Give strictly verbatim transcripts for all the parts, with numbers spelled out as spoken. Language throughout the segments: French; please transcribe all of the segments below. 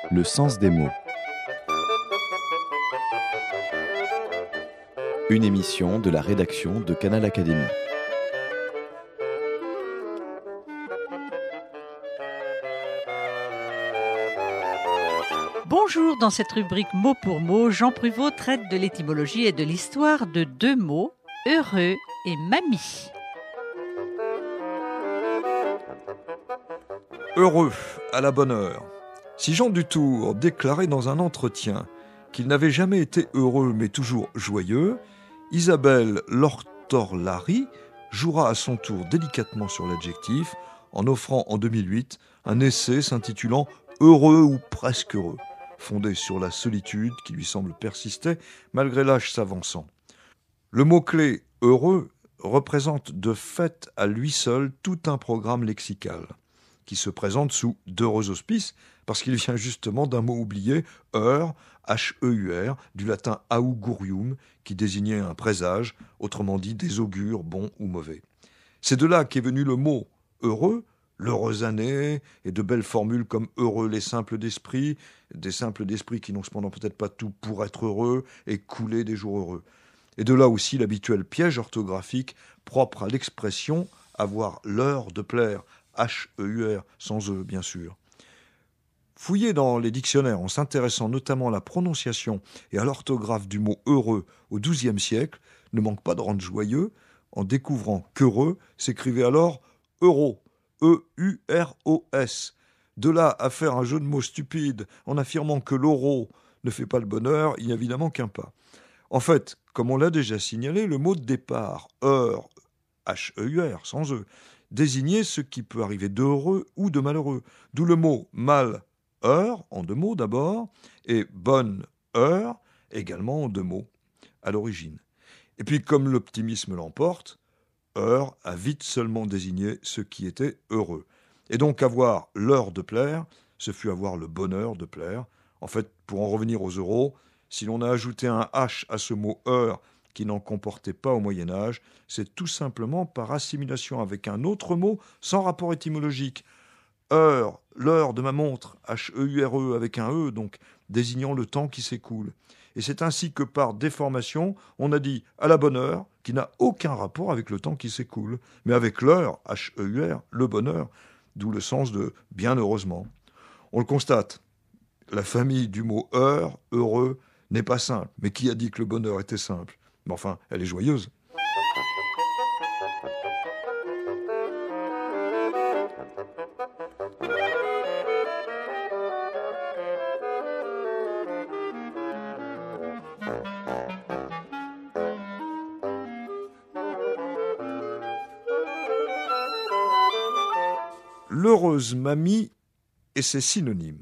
Le sens des mots. Une émission de la rédaction de Canal Académie. Bonjour, dans cette rubrique mot pour mot, Jean Pruvot traite de l'étymologie et de l'histoire de deux mots, heureux et mamie. Heureux, à la bonne heure. Si Jean Dutour déclarait dans un entretien qu'il n'avait jamais été heureux mais toujours joyeux, Isabelle Lortor-Lary jouera à son tour délicatement sur l'adjectif en offrant en deux mille huit un essai s'intitulant « Heureux ou presque heureux », fondé sur la solitude qui lui semble persister malgré l'âge s'avançant. Le mot-clé « heureux » représente de fait à lui seul tout un programme lexical qui se présente sous d'heureux auspices parce qu'il vient justement d'un mot oublié, heure, H E U R, du latin augurium, qui désignait un présage, autrement dit des augures bons ou mauvais. C'est de là qu'est venu le mot heureux, l'heureuse année, et de belles formules comme heureux les simples d'esprit, des simples d'esprit qui n'ont cependant peut-être pas tout pour être heureux, et couler des jours heureux. Et de là aussi l'habituel piège orthographique propre à l'expression avoir l'heure de plaire, H E U R, sans E bien sûr. Fouiller dans les dictionnaires en s'intéressant notamment à la prononciation et à l'orthographe du mot heureux au douzième siècle ne manque pas de rendre joyeux en découvrant qu'heureux s'écrivait alors euro, E U R O S. De là à faire un jeu de mots stupide en affirmant que l'euro ne fait pas le bonheur, il n'y a évidemment qu'un pas. En fait, comme on l'a déjà signalé, le mot de départ, heure, H E U R, sans E, désignait ce qui peut arriver d'heureux ou de malheureux. D'où le mot mal, heure, en deux mots d'abord, et bonne heure, également en deux mots, à l'origine. Et puis, comme l'optimisme l'emporte, heure a vite seulement désigné ce qui était heureux. Et donc, avoir l'heure de plaire, ce fut avoir le bonheur de plaire. En fait, pour en revenir aux euros, si l'on a ajouté un H à ce mot heure, qui n'en comportait pas au Moyen-Âge, c'est tout simplement par assimilation avec un autre mot sans rapport étymologique. Heure, l'heure de ma montre, H E U R E avec un E, donc désignant le temps qui s'écoule. Et c'est ainsi que par déformation, on a dit à la bonne heure, qui n'a aucun rapport avec le temps qui s'écoule, mais avec l'heure, H E U R, le bonheur, d'où le sens de bien heureusement. On le constate, la famille du mot heure, heureux, n'est pas simple. Mais qui a dit que le bonheur était simple ? Mais enfin, elle est joyeuse. L'heureuse mamie et ses synonymes.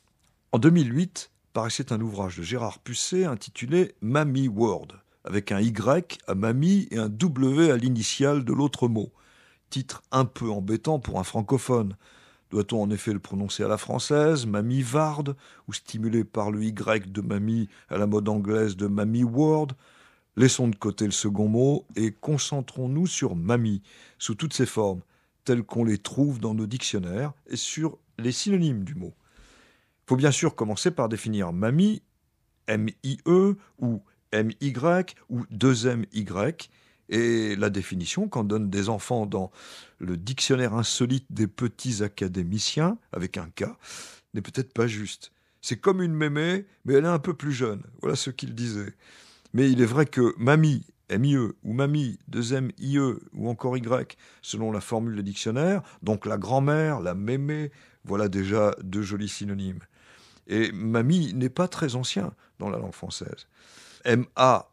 En deux mille huit, paraissait un ouvrage de Gérard Pusset intitulé « Mamie Word », avec un Y à mamie et un W à l'initiale de l'autre mot. Titre un peu embêtant pour un francophone. Doit-on en effet le prononcer à la française, Mamie Ward, ou stimulé par le Y de mamie à la mode anglaise de Mamie Word ? Laissons de côté le second mot et concentrons-nous sur mamie, sous toutes ses formes, telles qu'on les trouve dans nos dictionnaires, et sur les synonymes du mot. Il faut bien sûr commencer par définir mamie, M I E, ou M Y, ou deux M Y, et la définition qu'en donnent des enfants dans le dictionnaire insolite des petits académiciens, avec un K, n'est peut-être pas juste. C'est comme une mémé, mais elle est un peu plus jeune. Voilà ce qu'il disait. Mais il est vrai que mamie, M I E, ou mamie, deux M I E, ou encore Y, selon la formule de dictionnaire, donc la grand-mère, la mémé, voilà déjà deux jolis synonymes. Et mamie n'est pas très ancien dans la langue française. M A,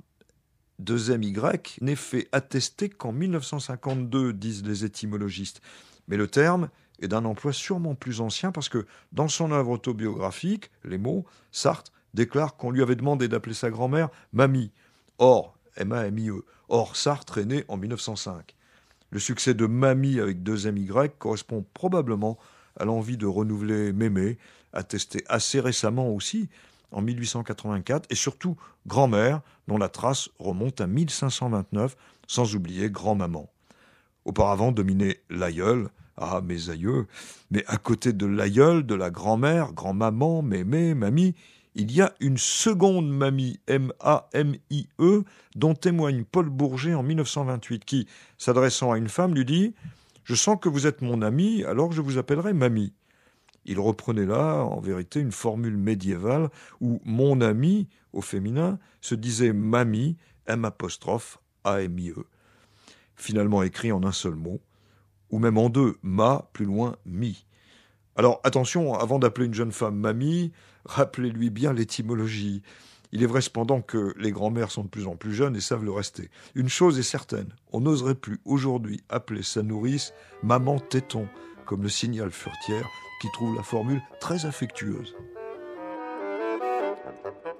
deux M Y, n'est fait attester qu'en mille neuf cent cinquante-deux, disent les étymologistes. Mais le terme est d'un emploi sûrement plus ancien parce que dans son œuvre autobiographique, Les mots, Sartre déclare qu'on lui avait demandé d'appeler sa grand-mère mamie. Or, M A M I E, or Sartre est né en mille neuf cent cinq. Le succès de mamie avec deux M Y correspond probablement à l'envie de renouveler mémé, attesté assez récemment aussi, en mille huit cent quatre-vingt-quatre, et surtout grand-mère, dont la trace remonte à mille cinq cent vingt-neuf, sans oublier grand-maman. Auparavant dominait l'aïeul, Ah, mes aïeux, mais à côté de l'aïeul, de la grand-mère, grand-maman, mémé, mamie, il y a une seconde mamie, M A M I E, dont témoigne Paul Bourget en mille neuf cent vingt-huit, qui, s'adressant à une femme, lui dit « Je sens que vous êtes mon amie, alors je vous appellerai mamie ». Il reprenait là, en vérité, une formule médiévale où « mon ami », au féminin, se disait « mamie », M apostrophe A M I E, finalement écrit en un seul mot, ou même en deux, ma, plus loin, mi. Alors attention, avant d'appeler une jeune femme mamie, rappelez-lui bien l'étymologie. Il est vrai cependant que les grands-mères sont de plus en plus jeunes et savent le rester. Une chose est certaine, on n'oserait plus aujourd'hui appeler sa nourrice maman téton, comme le signale Furetière, qui trouve la formule très affectueuse.